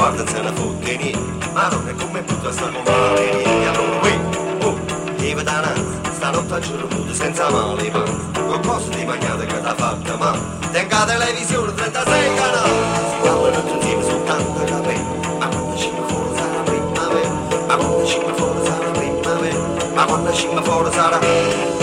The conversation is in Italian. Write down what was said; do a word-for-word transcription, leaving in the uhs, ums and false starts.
guarda se ne fotte niente, ma non è come tutta sta compagnia. E allora qui, oh, vive da nanza, stanotte a giorno nudo senza male panza, qualcosa di mangiate che t'ha fatta male, tenga televisione trentasei canali, si parlano tutti insieme soltanto capelli, ma quando scimma fuori sarà primavera, ma quando scimma fuori sarà primavera, ma quando scimma fuori sarà